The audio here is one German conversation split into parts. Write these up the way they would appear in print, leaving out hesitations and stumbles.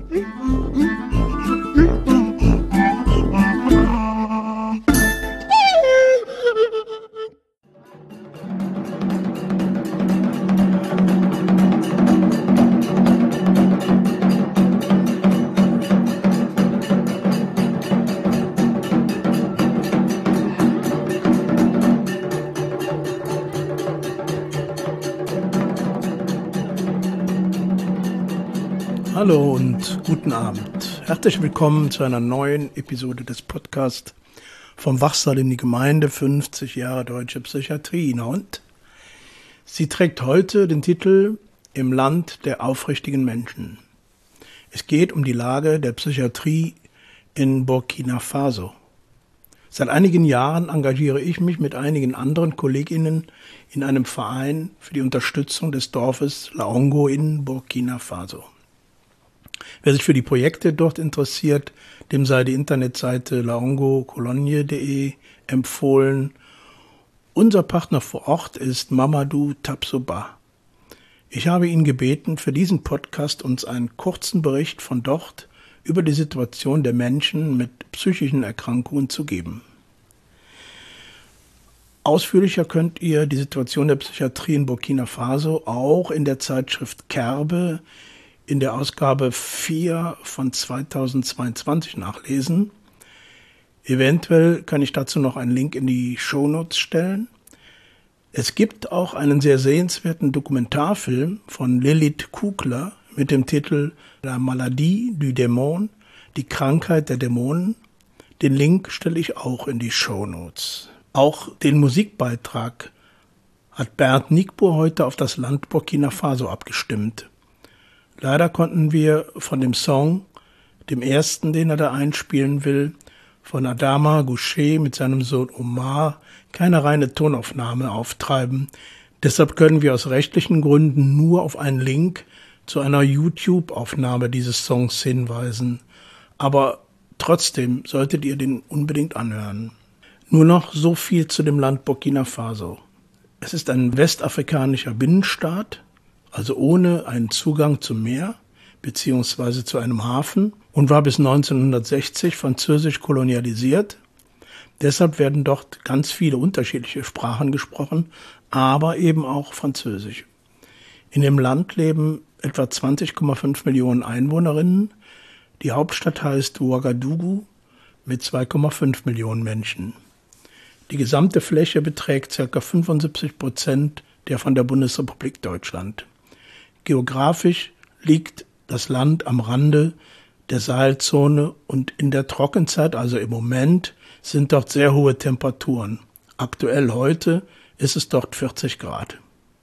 Hallo und guten Abend. Herzlich willkommen zu einer neuen Episode des Podcasts vom Wachsaal in die Gemeinde 50 Jahre Deutsche Psychiatrie. Und sie trägt heute den Titel Im Land der aufrichtigen Menschen. Es geht um die Lage der Psychiatrie in Burkina Faso. Seit einigen Jahren engagiere ich mich mit einigen anderen KollegInnen in einem Verein für die Unterstützung des Dorfes Laongo in Burkina Faso. Wer sich für die Projekte dort interessiert, dem sei die Internetseite laongocologne.de empfohlen. Unser Partner vor Ort ist Mamadou Tapsoba. Ich habe ihn gebeten, für diesen Podcast uns einen kurzen Bericht von dort über die Situation der Menschen mit psychischen Erkrankungen zu geben. Ausführlicher könnt ihr die Situation der Psychiatrie in Burkina Faso auch in der Zeitschrift Kerbe in der Ausgabe 4 von 2022 nachlesen. Eventuell kann ich dazu noch einen Link in die Shownotes stellen. Es gibt auch einen sehr sehenswerten Dokumentarfilm von Lilith Kugler mit dem Titel La Maladie du Démon, die Krankheit der Dämonen. Den Link stelle ich auch in die Shownotes. Auch den Musikbeitrag hat Bernd Nigbur heute auf das Land Burkina Faso abgestimmt. Leider konnten wir von dem Song, dem ersten, den er da einspielen will, von Adama Gouché mit seinem Sohn Omar, keine reine Tonaufnahme auftreiben. Deshalb können wir aus rechtlichen Gründen nur auf einen Link zu einer YouTube-Aufnahme dieses Songs hinweisen. Aber trotzdem solltet ihr den unbedingt anhören. Nur noch so viel zu dem Land Burkina Faso. Es ist ein westafrikanischer Binnenstaat, also ohne einen Zugang zum Meer bzw. zu einem Hafen, und war bis 1960 französisch kolonialisiert. Deshalb werden dort ganz viele unterschiedliche Sprachen gesprochen, aber eben auch Französisch. In dem Land leben etwa 20,5 Millionen Einwohnerinnen. Die Hauptstadt heißt Ouagadougou mit 2,5 Millionen Menschen. Die gesamte Fläche beträgt ca. 75% der von der Bundesrepublik Deutschland. Geografisch liegt das Land am Rande der Sahelzone und in der Trockenzeit, also im Moment, sind dort sehr hohe Temperaturen. Aktuell heute ist es dort 40 Grad.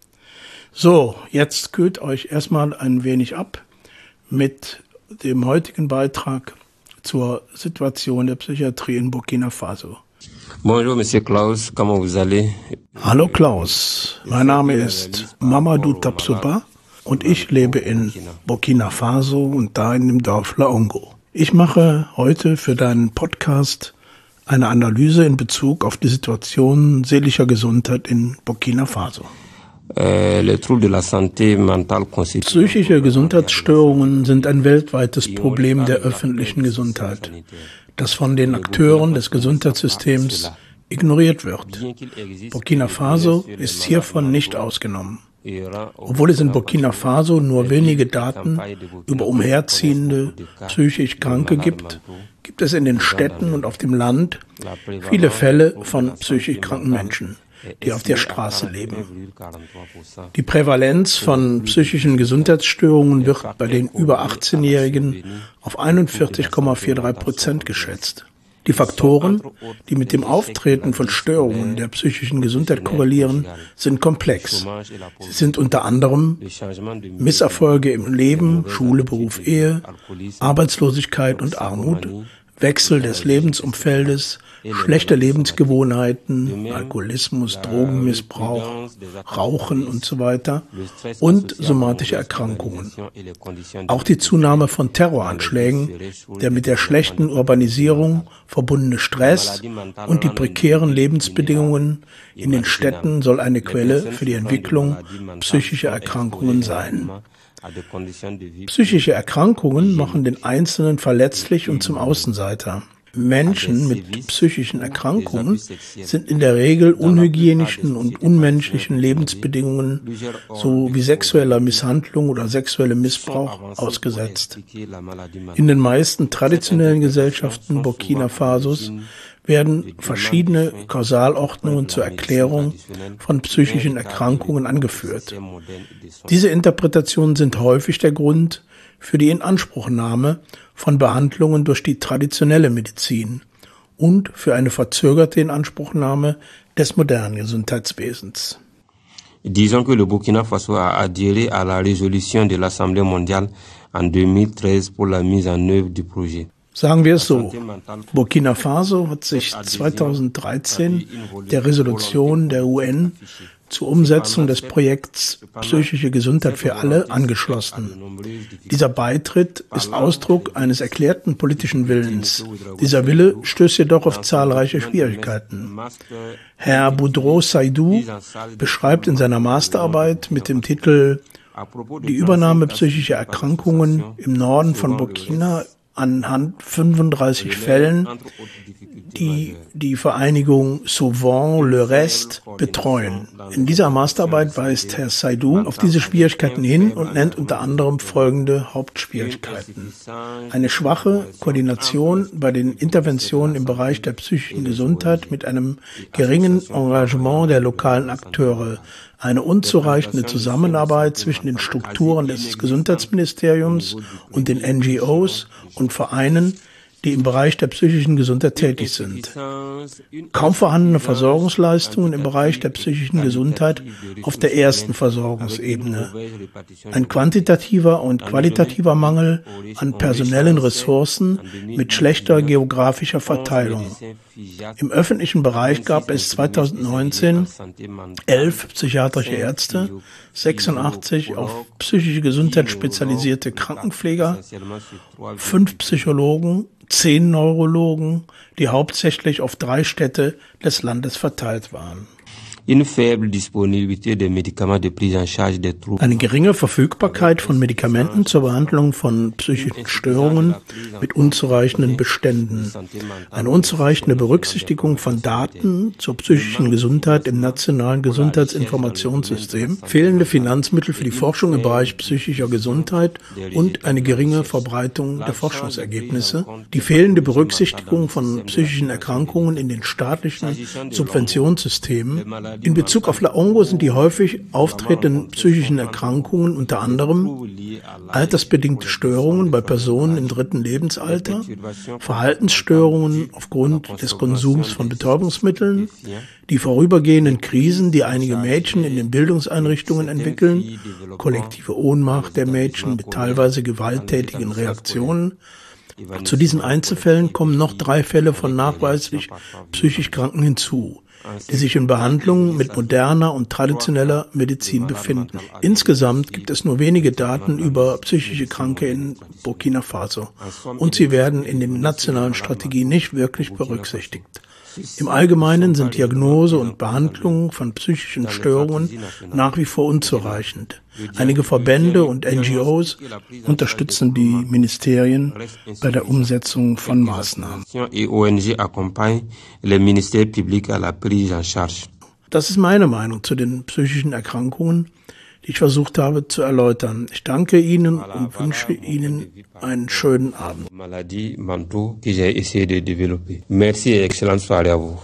So, jetzt kühlt euch erstmal ein wenig ab mit dem heutigen Beitrag zur Situation der Psychiatrie in Burkina Faso. Bonjour, Monsieur Klaus, comment vous allez? Hallo Klaus, mein Name ist Mamadou Tapsoba und ich lebe in Burkina Faso und da in dem Dorf Laongo. Ich mache heute für deinen Podcast eine Analyse in Bezug auf die Situation seelischer Gesundheit in Burkina Faso. Psychische Gesundheitsstörungen sind ein weltweites Problem der öffentlichen Gesundheit, das von den Akteuren des Gesundheitssystems ignoriert wird. Burkina Faso ist hiervon nicht ausgenommen. Obwohl es in Burkina Faso nur wenige Daten über umherziehende psychisch Kranke gibt, gibt es in den Städten und auf dem Land viele Fälle von psychisch kranken Menschen, die auf der Straße leben. Die Prävalenz von psychischen Gesundheitsstörungen wird bei den über 18-Jährigen auf 41,43% geschätzt. Die Faktoren, die mit dem Auftreten von Störungen der psychischen Gesundheit korrelieren, sind komplex. Sie sind unter anderem Misserfolge im Leben, Schule, Beruf, Ehe, Arbeitslosigkeit und Armut, Wechsel des Lebensumfeldes, schlechte Lebensgewohnheiten, Alkoholismus, Drogenmissbrauch, Rauchen und so weiter und somatische Erkrankungen. Auch die Zunahme von Terroranschlägen, der mit der schlechten Urbanisierung verbundene Stress und die prekären Lebensbedingungen in den Städten soll eine Quelle für die Entwicklung psychischer Erkrankungen sein. Psychische Erkrankungen machen den Einzelnen verletzlich und zum Außenseiter. Menschen mit psychischen Erkrankungen sind in der Regel unhygienischen und unmenschlichen Lebensbedingungen sowie sexueller Misshandlung oder sexuellem Missbrauch ausgesetzt. In den meisten traditionellen Gesellschaften Burkina Fasos werden verschiedene Kausalordnungen zur Erklärung von psychischen Erkrankungen angeführt. Diese Interpretationen sind häufig der Grund für die Inanspruchnahme von Behandlungen durch die traditionelle Medizin und für eine verzögerte Inanspruchnahme des modernen Gesundheitswesens. Disons que le Burkina Faso a adhéré à la résolution de l'Assemblée mondiale en 2013 pour la mise en œuvre du projet. Sagen wir es so, Burkina Faso hat sich 2013 der Resolution der UN zur Umsetzung des Projekts Psychische Gesundheit für alle angeschlossen. Dieser Beitritt ist Ausdruck eines erklärten politischen Willens. Dieser Wille stößt jedoch auf zahlreiche Schwierigkeiten. Herr Boudreau Saïdou beschreibt in seiner Masterarbeit mit dem Titel Die Übernahme psychischer Erkrankungen im Norden von Burkina anhand 35 Fällen, die die Vereinigung Sauvons le Reste betreuen. In dieser Masterarbeit weist Herr Saïdou auf diese Schwierigkeiten hin und nennt unter anderem folgende Hauptschwierigkeiten. Eine schwache Koordination bei den Interventionen im Bereich der psychischen Gesundheit mit einem geringen Engagement der lokalen Akteure, eine unzureichende Zusammenarbeit zwischen den Strukturen des Gesundheitsministeriums und den NGOs und Vereinen, die im Bereich der psychischen Gesundheit tätig sind. Kaum vorhandene Versorgungsleistungen im Bereich der psychischen Gesundheit auf der ersten Versorgungsebene. Ein quantitativer und qualitativer Mangel an personellen Ressourcen mit schlechter geografischer Verteilung. Im öffentlichen Bereich gab es 2019 11 psychiatrische Ärzte, 86 auf psychische Gesundheit spezialisierte Krankenpfleger, 5 Psychologen, 10 Neurologen, die hauptsächlich auf 3 Städte des Landes verteilt waren. Eine geringe Verfügbarkeit von Medikamenten zur Behandlung von psychischen Störungen mit unzureichenden Beständen. Eine unzureichende Berücksichtigung von Daten zur psychischen Gesundheit im nationalen Gesundheitsinformationssystem, fehlende Finanzmittel für die Forschung im Bereich psychischer Gesundheit und eine geringe Verbreitung der Forschungsergebnisse, die fehlende Berücksichtigung von psychischen Erkrankungen in den staatlichen Subventionssystemen. In Bezug auf Laongo sind die häufig auftretenden psychischen Erkrankungen unter anderem altersbedingte Störungen bei Personen im 3. Lebensalter, Verhaltensstörungen aufgrund des Konsums von Betäubungsmitteln, die vorübergehenden Krisen, die einige Mädchen in den Bildungseinrichtungen entwickeln, kollektive Ohnmacht der Mädchen mit teilweise gewalttätigen Reaktionen. Zu diesen Einzelfällen kommen noch 3 Fälle von nachweislich psychisch Kranken hinzu, die sich in Behandlung mit moderner und traditioneller Medizin befinden. Insgesamt gibt es nur wenige Daten über psychische Kranke in Burkina Faso und sie werden in den nationalen Strategien nicht wirklich berücksichtigt. Im Allgemeinen sind Diagnose und Behandlung von psychischen Störungen nach wie vor unzureichend. Einige Verbände und NGOs unterstützen die Ministerien bei der Umsetzung von Maßnahmen. Das ist meine Meinung zu den psychischen Erkrankungen, die ich versucht habe zu erläutern. Ich danke Ihnen und wünsche Ihnen einen schönen Abend. Merci et excellente soirée à vous.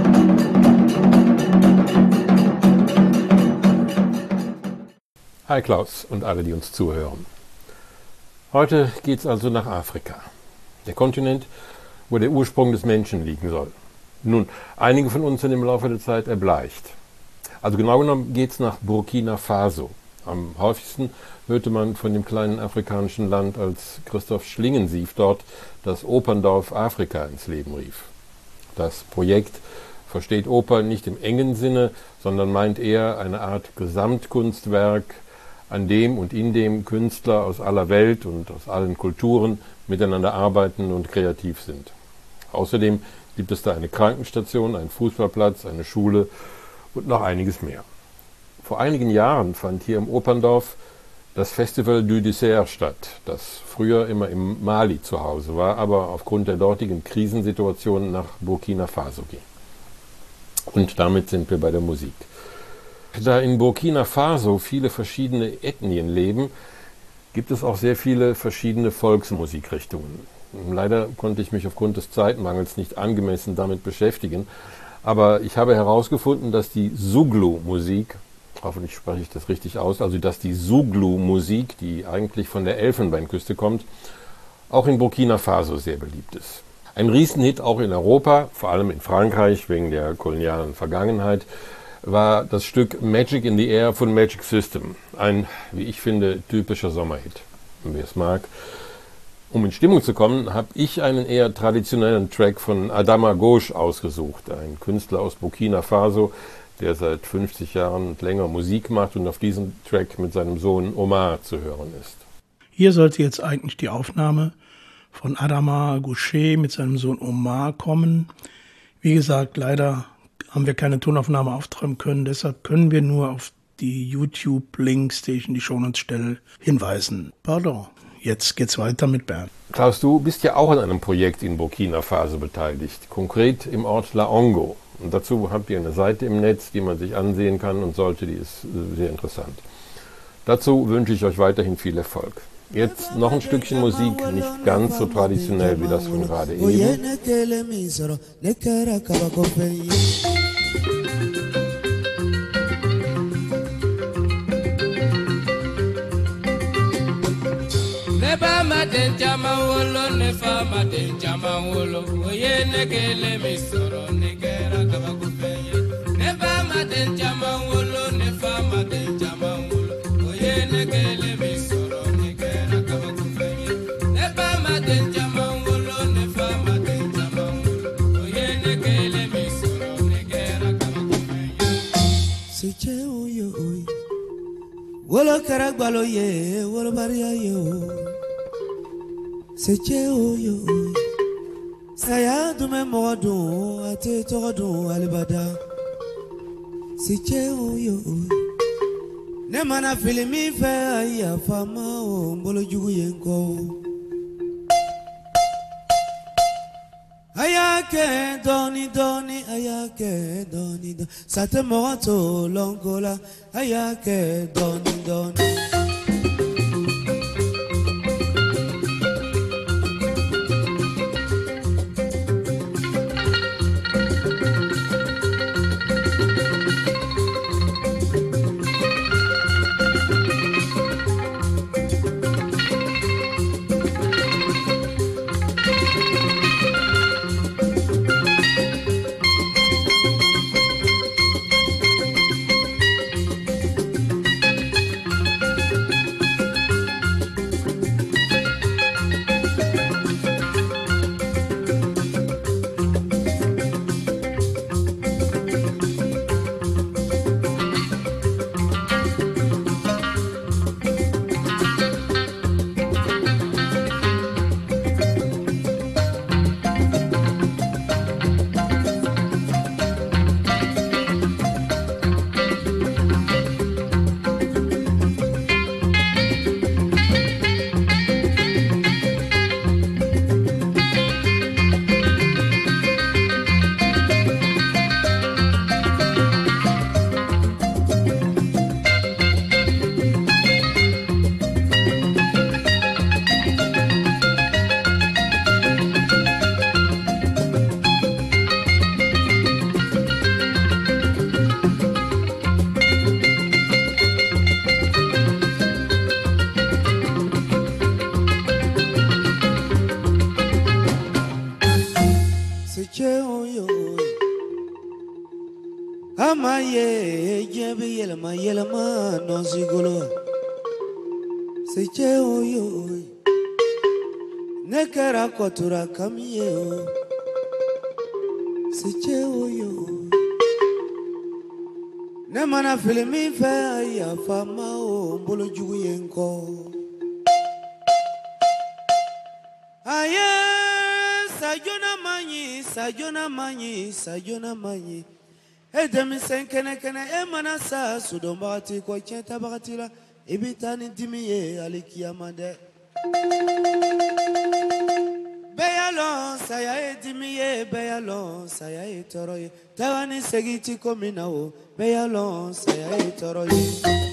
Hi Klaus und alle, die uns zuhören. Heute geht es also nach Afrika, der Kontinent, wo der Ursprung des Menschen liegen soll. Nun, einige von uns sind im Laufe der Zeit erbleicht. Also genau genommen geht es nach Burkina Faso. Am häufigsten hörte man von dem kleinen afrikanischen Land, als Christoph Schlingensief dort das Operndorf Afrika ins Leben rief. Das Projekt versteht Oper nicht im engen Sinne, sondern meint eher eine Art Gesamtkunstwerk, an dem und in dem Künstler aus aller Welt und aus allen Kulturen miteinander arbeiten und kreativ sind. Außerdem gibt es da eine Krankenstation, einen Fußballplatz, eine Schule und noch einiges mehr. Vor einigen Jahren fand hier im Operndorf das Festival du Dessert statt, das früher immer im Mali zu Hause war, aber aufgrund der dortigen Krisensituation nach Burkina Faso ging. Und damit sind wir bei der Musik. Da in Burkina Faso viele verschiedene Ethnien leben, gibt es auch sehr viele verschiedene Volksmusikrichtungen. Leider konnte ich mich aufgrund des Zeitmangels nicht angemessen damit beschäftigen, aber ich habe herausgefunden, dass die Zouglou-Musik, hoffentlich spreche ich das richtig aus, also dass die Zouglou-Musik, die eigentlich von der Elfenbeinküste kommt, auch in Burkina Faso sehr beliebt ist. Ein Riesenhit auch in Europa, vor allem in Frankreich wegen der kolonialen Vergangenheit, war das Stück Magic in the Air von Magic System. Ein, wie ich finde, typischer Sommerhit, wer es mag. Um in Stimmung zu kommen, habe ich einen eher traditionellen Track von Adama Gauche ausgesucht, ein Künstler aus Burkina Faso, der seit 50 Jahren und länger Musik macht und auf diesem Track mit seinem Sohn Omar zu hören ist. Hier sollte jetzt eigentlich die Aufnahme von Adama Gauche mit seinem Sohn Omar kommen. Wie gesagt, leider haben wir keine Tonaufnahme auftreiben können, deshalb können wir nur auf die YouTube-Links, die ich in die Shownotes stelle, hinweisen. Pardon. Jetzt geht's weiter mit Bernd. Klaus, du bist ja auch an einem Projekt in Burkina Faso beteiligt, konkret im Ort Laongo. Und dazu habt ihr eine Seite im Netz, die man sich ansehen kann und sollte, die ist sehr interessant. Dazu wünsche ich euch weiterhin viel Erfolg. Jetzt noch ein Stückchen Musik, nicht ganz so traditionell wie das von gerade eben. Den jama wolo ne fama den jama wolo oye ne kele mi soro ne kera kaba kufeye ne fama den jama wolo ne fama den jama wolo oye ne kele mi soro ne kera kaba kufeye ne fama den jama wolo ne fama den jama wolo oye ne kele mi soro ne kera kaba kufeye siche oyo oy wolo karagbalo ye wolo baria ye Seche oyo saya dume modu ate todu alibada Seche oyo ne mana filimi fe aya fama o mbolo jugu yenko ayake doni doni ayake doni doni sate moto longola ayake doni doni Amaye jebe yelma no sigolo Seche oyo nekara kotura kamiye Seche oyo ne mana filimi fe ya fama o mbolo jugu yenko Aye sajona manyi Edem senkene kene emana sa sudombati ko chenta bagatila ibitani dimiye alikiyamande. Beyalon saya dimiye beyalon saya toroye. Tawani segiti kominao beyalon saya toroye.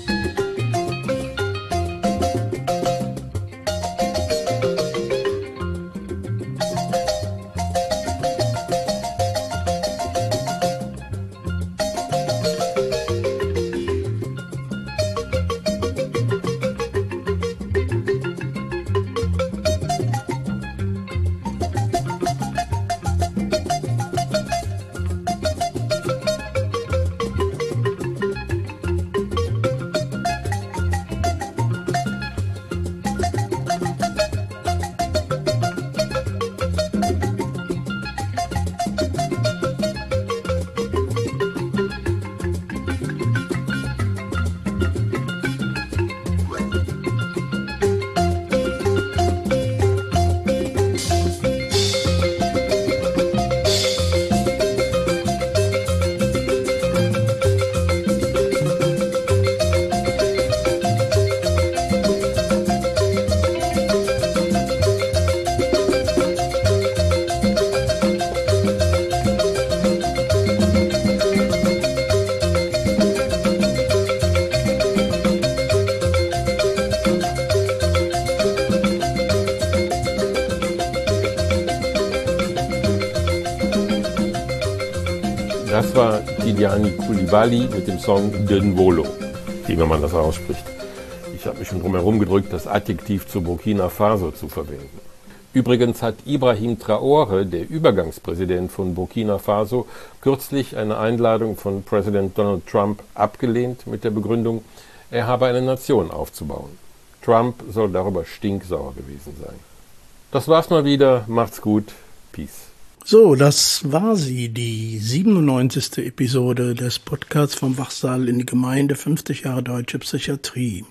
Das war Tidiane Coulibaly mit dem Song Denvolo, wie immer man das ausspricht. Ich habe mich schon drum herum gedrückt, das Adjektiv zu Burkina Faso zu verwenden. Übrigens hat Ibrahim Traoré, der Übergangspräsident von Burkina Faso, kürzlich eine Einladung von Präsident Donald Trump abgelehnt mit der Begründung, er habe eine Nation aufzubauen. Trump soll darüber stinksauer gewesen sein. Das war's mal wieder. Macht's gut. Peace. So, das war sie, die 97. Episode des Podcasts vom Wachsaal in die Gemeinde 50 Jahre Deutsche Psychiatrie.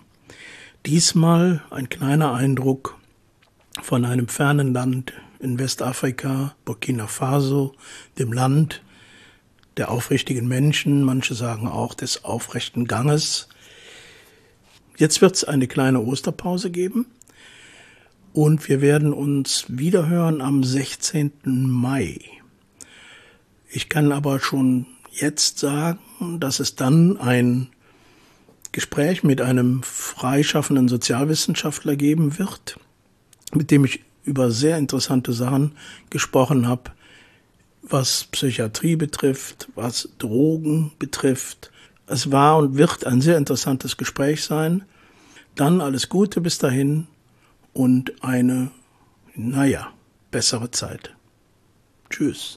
Diesmal ein kleiner Eindruck von einem fernen Land in Westafrika, Burkina Faso, dem Land der aufrichtigen Menschen, manche sagen auch des aufrechten Ganges. Jetzt wird es eine kleine Osterpause geben. Und wir werden uns wiederhören am 16. Mai. Ich kann aber schon jetzt sagen, dass es dann ein Gespräch mit einem freischaffenden Sozialwissenschaftler geben wird, mit dem ich über sehr interessante Sachen gesprochen habe, was Psychiatrie betrifft, was Drogen betrifft. Es war und wird ein sehr interessantes Gespräch sein. Dann alles Gute bis dahin. Und eine, bessere Zeit. Tschüss.